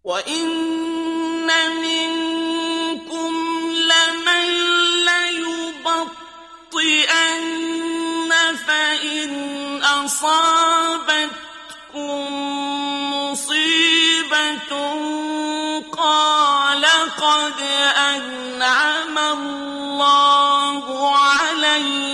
وَإِنَّ مِنكُمْ لَمَن لَّيُبَطِّئَنَّ فَإِنْ أَصَابَتْكُم مُّصِيبَةٌ قَالَ قَدْ أَنْعَمَ اللَّهُ عَلَيَّ